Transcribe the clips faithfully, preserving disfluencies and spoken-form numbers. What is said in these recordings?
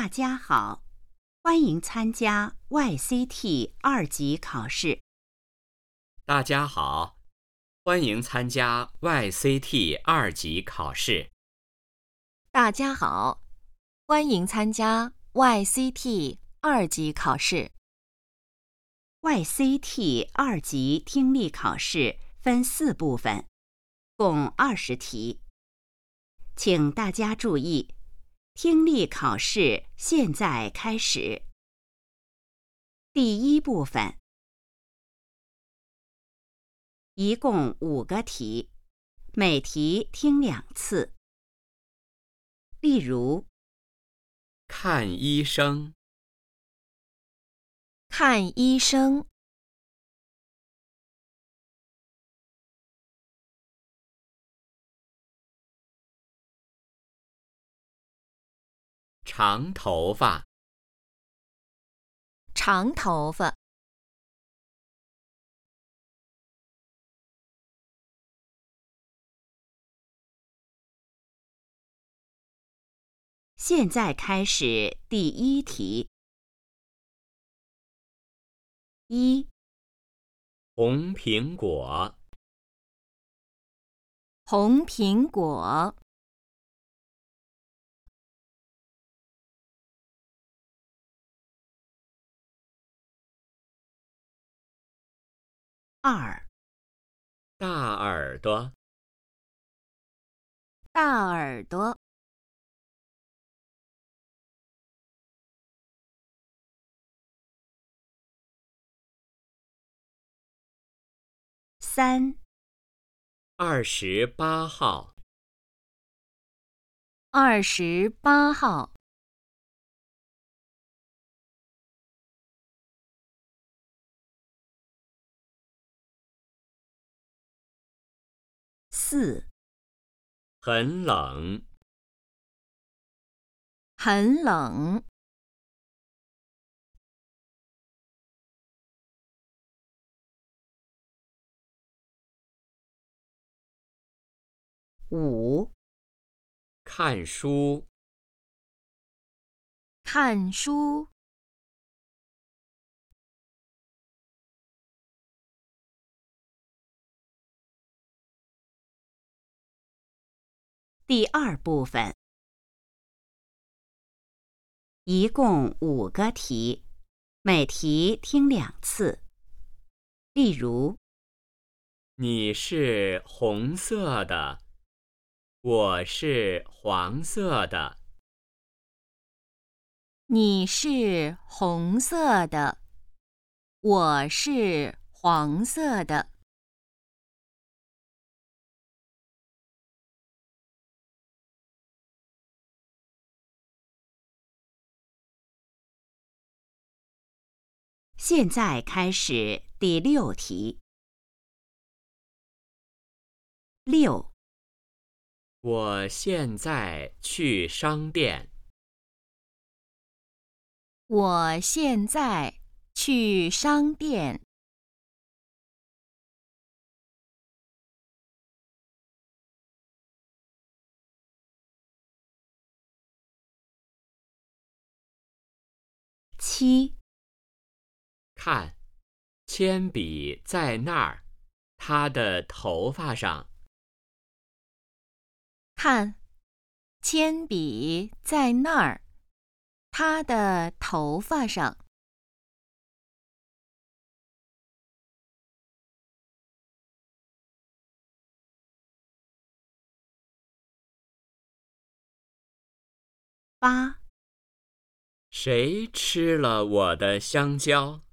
大家好，欢迎参加 Y C T 二级考试。 大家好，欢迎参加 Y C T 二级考试。 大家好，欢迎参加 Y C T 二级考试。 Y C T 二级听力考试分四部分，共二十题。请大家注意，听力考试现在开始。第一部分，一共五个题，每题听两次。例如， 看医生， 看医生， 长头发， 长头发， 现在开始第一题。一、 红苹果， 红苹果， 二、 大耳朵， 大耳朵， 三、 二十八号， 二十八号， 四、 很冷， 很冷， 五、 看书， 看书， 第二部分，一共五个题，每题听两次。例如， 你是红色的，我是黄色的。 你是红色的，我是黄色的。 现在开始第六题。六、 我现在去商店， 我现在去商店。 七、 看，铅笔在那儿，他的头发上。 看，铅笔在那儿，他的头发上。 八、 谁吃了我的香蕉？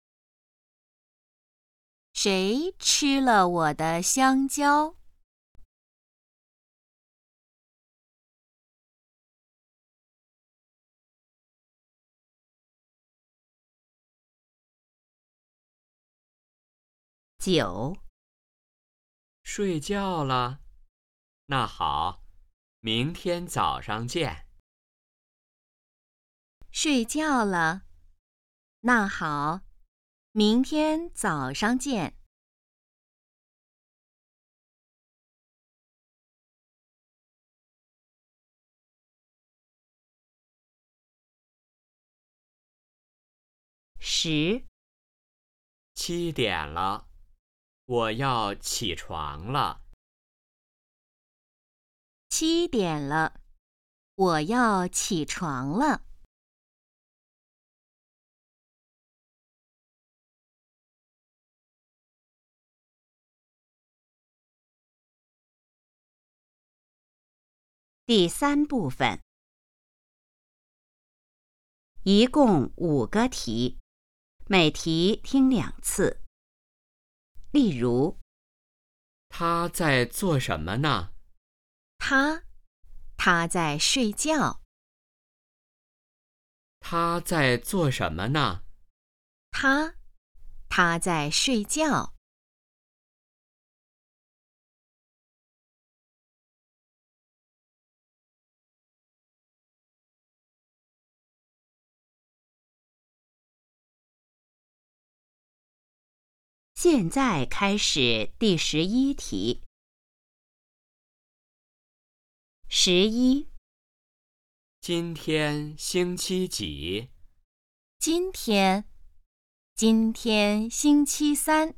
谁吃了我的香蕉？ 九、 睡觉了？那好，明天早上见。 睡觉了？那好，明天早上见。 十、 七点了，我要起床了。 七点了，我要起床了。 第三部分，一共五个题，每题听两次。例如， 他在做什么呢？ 他，他在睡觉。 他在做什么呢？ 他，他在睡觉。 现在开始第十一题。十一， 今天星期几？ 今天，今天星期三。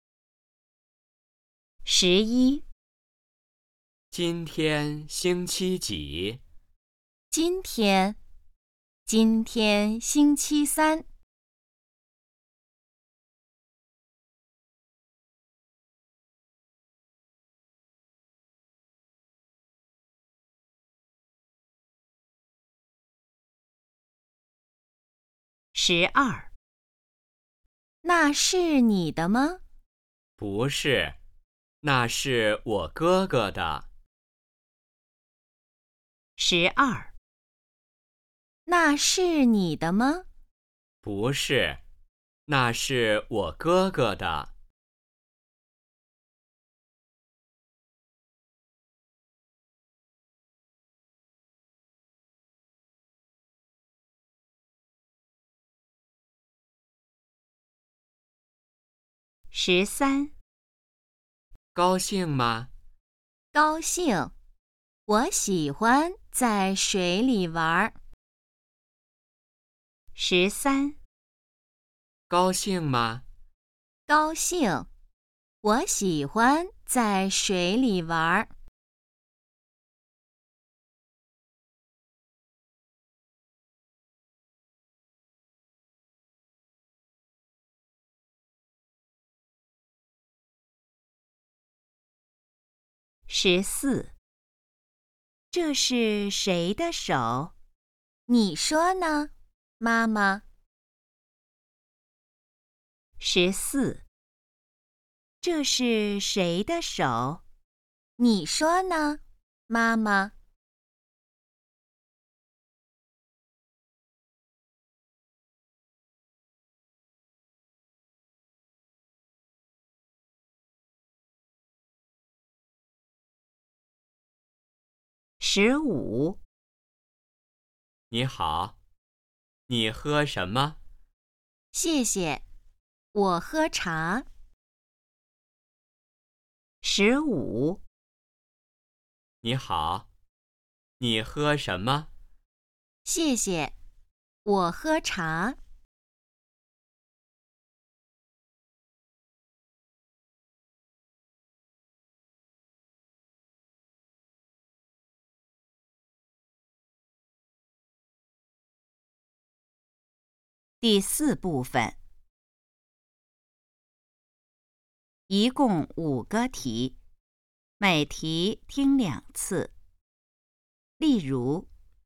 十一， 今天星期几？ 今天，今天星期三。 十二， 那是你的吗？ 不是，那是我哥哥的。 十二， 那是你的吗？ 不是，那是我哥哥的。 十三， 高兴吗？ 高兴，我喜欢在水里玩。 十三， 高兴吗？ 高兴，我喜欢在水里玩。 十四，这是谁的手？ 你说呢，妈妈？ 十四，这是谁的手？ 你说呢，妈妈？ 十五， 你好，你喝什么？ 谢谢，我喝茶。 十五， 你好，你喝什么？ 谢谢，我喝茶。 第四部分，一共五个题，每题听两次。例如，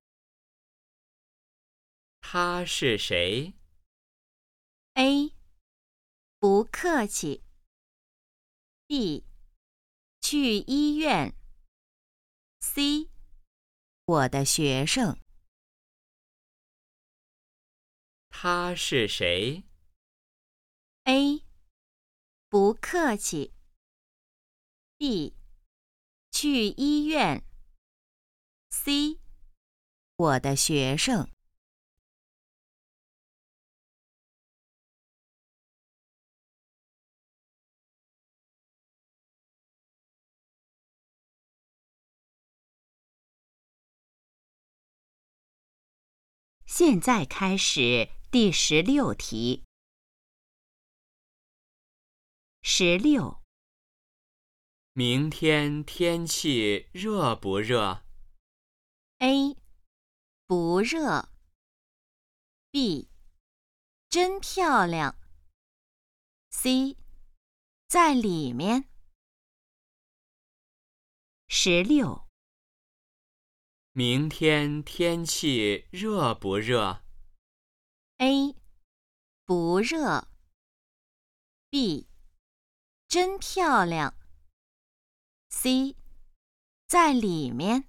他是谁？ A. 不客气。B. 去医院。C. 我的学生。 他是谁？ A. 不客气。B. 去医院。C. 我的学生。 现在开始第十六题。 十六。 明天天气热不热？ A. 不热。B. 真漂亮。C. 在里面。 十六。 明天天气热不热？ A. 不热。B. 真漂亮。C. 在里面。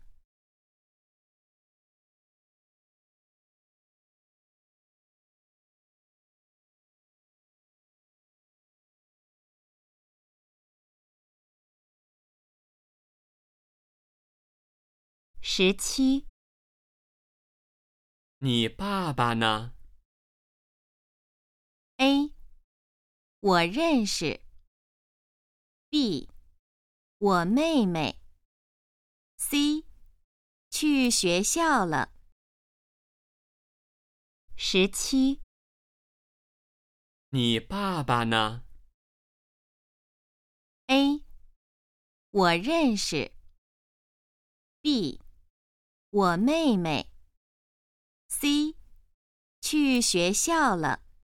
十七。 你爸爸呢？ A. 我认识。B. 我妹妹。C. 去学校了。 十七。 你爸爸呢？ A. 我认识。B. 我妹妹。C. 去学校了。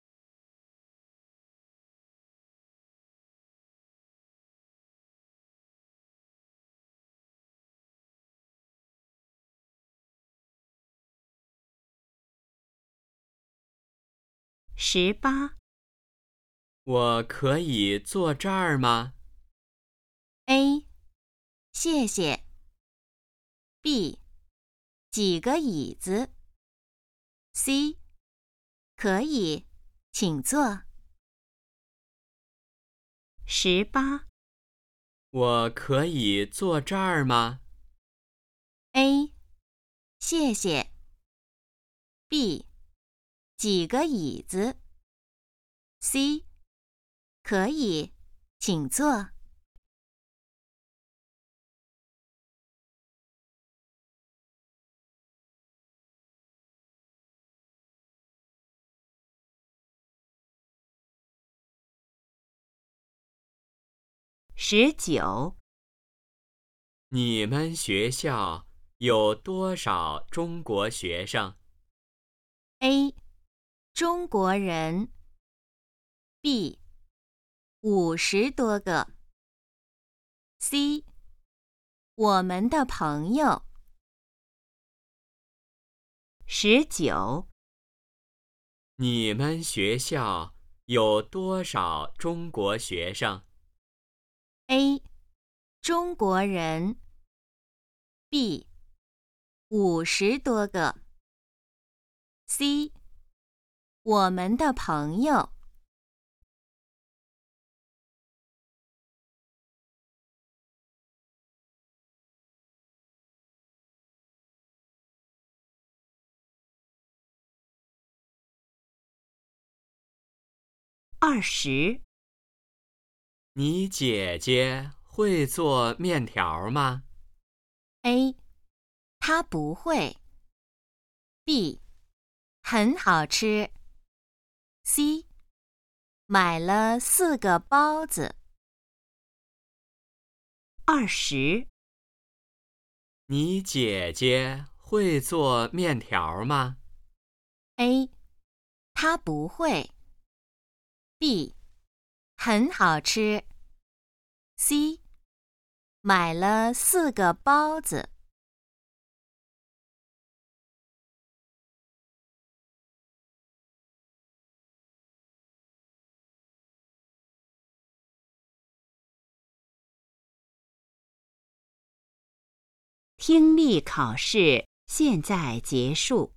十八。 我可以坐这儿吗？ A. 谢谢。B. 几个椅子。C. 可以，请坐。 十八。 我可以坐这儿吗？ A. 谢谢。B. 几个椅子。C. 可以，请坐。 十九。 你们学校有多少中国学生？ A. 中国人。B. 五十多个。C. 我们的朋友。 十九。 你们学校有多少中国学生？ A. 中国人。B. 五十多个。C. 我们的朋友。 二十。 你姐姐会做面条吗？ A. 他不会。B. 很好吃。C. 买了四个包子。 二十。 你姐姐会做面条吗？ A. 他不会。B. 很好吃。C. 买了四个包子。 听力考试现在结束。